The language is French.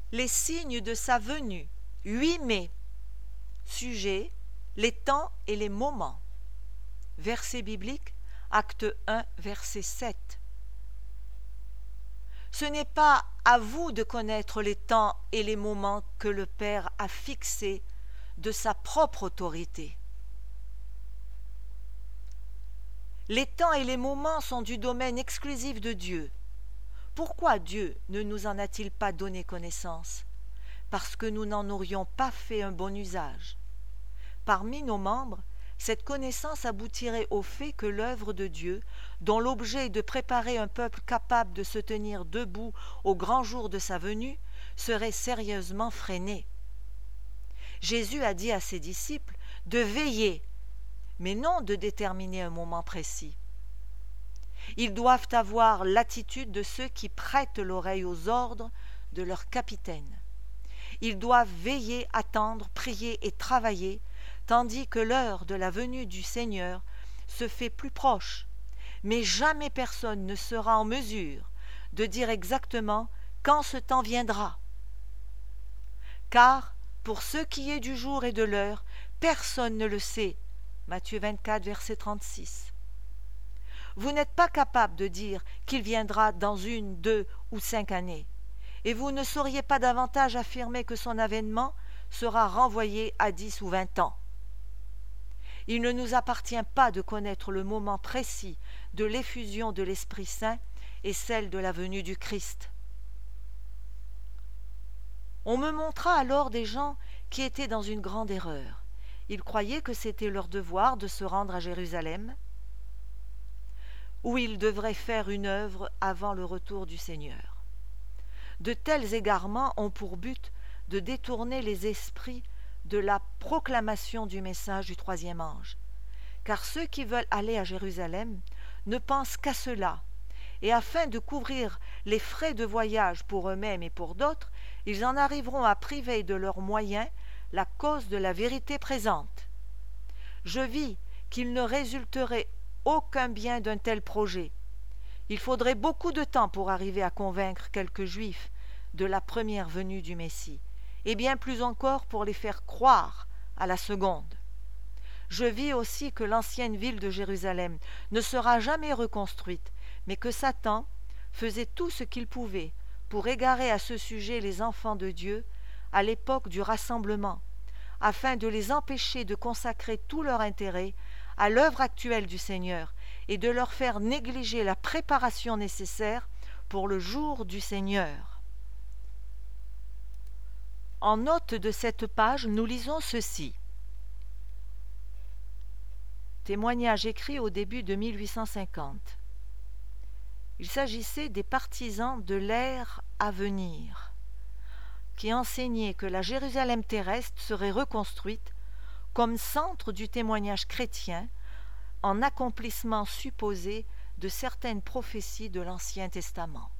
Les signes de sa venue. 8 mai. Sujet, les temps et les moments. Verset biblique, Acte 1, verset 7. Ce n'est pas à vous de connaître les temps et les moments que le Père a fixés de sa propre autorité. Les temps et les moments sont du domaine exclusif de Dieu. Pourquoi Dieu ne nous en a-t-il pas donné connaissance? Parce que nous n'en aurions pas fait un bon usage. Parmi nos membres, cette connaissance aboutirait au fait que l'œuvre de Dieu, dont l'objet est de préparer un peuple capable de se tenir debout au grand jour de sa venue, serait sérieusement freinée. Jésus a dit à ses disciples de veiller, mais non de déterminer un moment précis. Ils doivent avoir l'attitude de ceux qui prêtent l'oreille aux ordres de leur capitaine. Ils doivent veiller, attendre, prier et travailler, tandis que l'heure de la venue du Seigneur se fait plus proche. Mais jamais personne ne sera en mesure de dire exactement quand ce temps viendra. Car, pour ce qui est du jour et de l'heure, personne ne le sait. Matthieu 24, verset 36. Vous n'êtes pas capable de dire qu'il viendra dans 1, 2 ou 5 années, et vous ne sauriez pas davantage affirmer que son avènement sera renvoyé à 10 ou 20 ans. Il ne nous appartient pas de connaître le moment précis de l'effusion de l'Esprit Saint et celle de la venue du Christ. On me montra alors des gens qui étaient dans une grande erreur. Ils croyaient que c'était leur devoir de se rendre à Jérusalem, où ils devraient faire une œuvre avant le retour du Seigneur. De tels égarements ont pour but de détourner les esprits de la proclamation du message du troisième ange, car ceux qui veulent aller à Jérusalem ne pensent qu'à cela, et afin de couvrir les frais de voyage pour eux-mêmes et pour d'autres, ils en arriveront à priver de leurs moyens la cause de la vérité présente. Je vis qu'il ne résulterait aucun bien d'un tel projet. Il faudrait beaucoup de temps pour arriver à convaincre quelques Juifs de la première venue du Messie, et bien plus encore pour les faire croire à la seconde. Je vis aussi que l'ancienne ville de Jérusalem ne sera jamais reconstruite, mais que Satan faisait tout ce qu'il pouvait pour égarer à ce sujet les enfants de Dieu à l'époque du rassemblement, afin de les empêcher de consacrer tout leur intérêt à l'œuvre actuelle du Seigneur et de leur faire négliger la préparation nécessaire pour le jour du Seigneur. En note de cette page, nous lisons ceci. Témoignage écrit au début de 1850. Il s'agissait des partisans de l'ère à venir, qui enseignaient que la Jérusalem terrestre serait reconstruite comme centre du témoignage chrétien en accomplissement supposé de certaines prophéties de l'Ancien Testament.